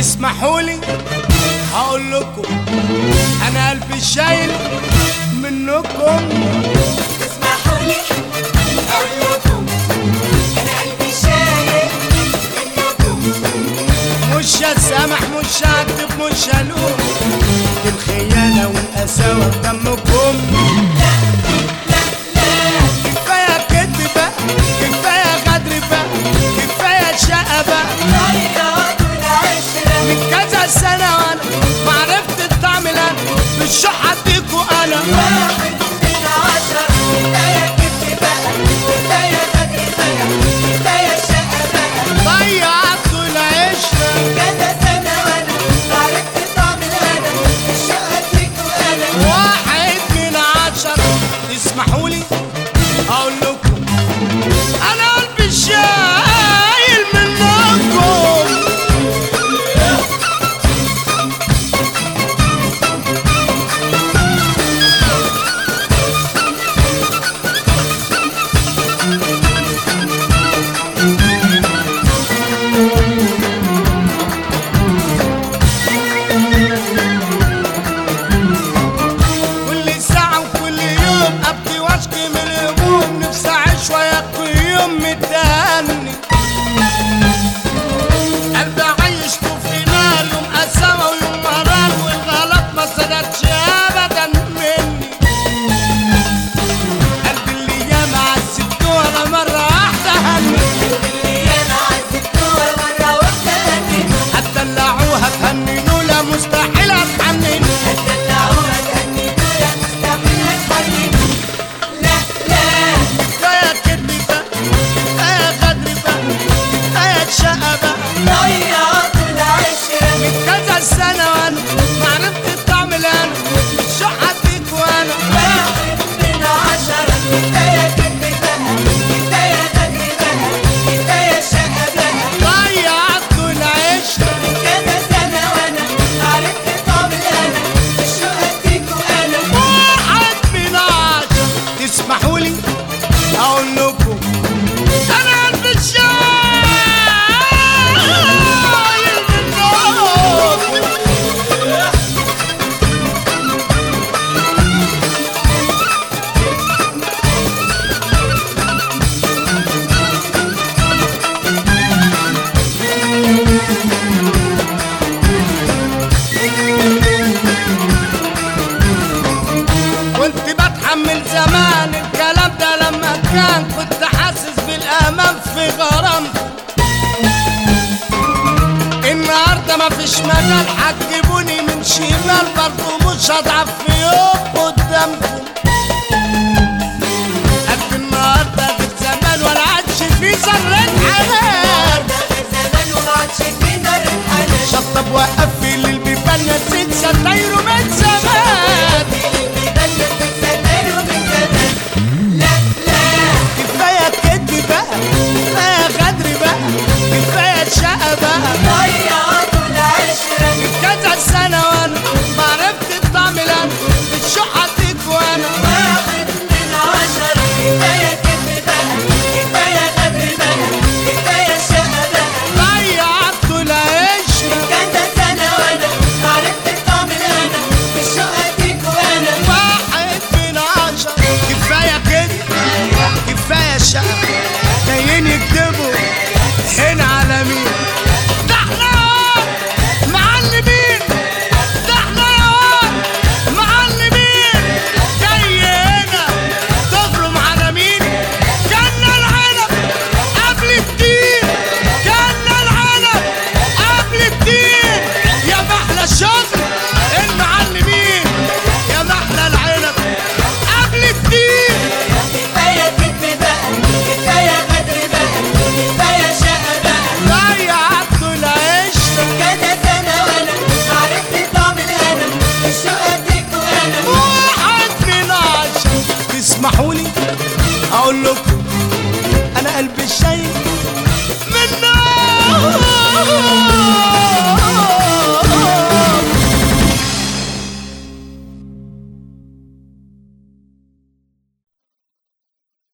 تسمحولي هقول لكم انا قلبي شايل منكم. تسمحولي هقول لكم انا قلبي شايل منكم. مش هسامح مش هكتب مش هلوم الخيانة والقساوة في دمكم. لا لا لا كفاية كدب بقى كفاية غدر بقى كفاية شقة بقى. ضيعت العشرة من كذا سنة وانا معرفت الطعم انا بالشح اديكوا انا. واحد من 10 كفاية كدب بقى كفاية غدر بقى كفاية شقة بقى. ضيعتوا العشرة كذا سنة وانا عرفت طعم الهنا الشقة فيك وانا. واحد من 10. تسمحولي اقول لكم انا قلبي شايل منكم. كل ساعة وكل يوم ابكي واشكي من الهموم نفسي اعيش وياكل يوم متهني. قلبي عيشته في نار يوم قساوة ويوم مرار والغلط ما صدقش ابدا مني. قلبي اللي ياما عذبته انا مرة واحدة هني. اللي انا عذبتوها مرة واحدة هني. هتدلعوها تهننوا لا مستحيل اتحنن. هتدلعوها تهننوا لا مستحيل اتحنن. لا لا كفاية كدب بقى كفاية غدر بقى كفاية شقة بقى. ضيعت العشرة من كذا سنة وانا معرفت الطعم الانا مش هديك وانا. واحد من 10 كفاية كدب بقى كفاية غدر بقى كفاية شقة بقى. ضيعتوا العشرة كذا سنة وانا عرفت طعم الهنا الشقة فيك وانا. واحد من 10. تسمحولي اقول لكم انا قلبي شايل منكم. كنت بتحمل زمان الكلام ده لما كنت حاسس بالامان في غرامكم. النهارده مفيش مجال هتجيبوني من شمال برضه مش هضعف في يوم قدامكم. قد النهارده غير زمان ولا عادش في ذرة حنان. ده غير زمان وما عادش في ذرة حنان. شطب وقفل البيبان نسيت ستاير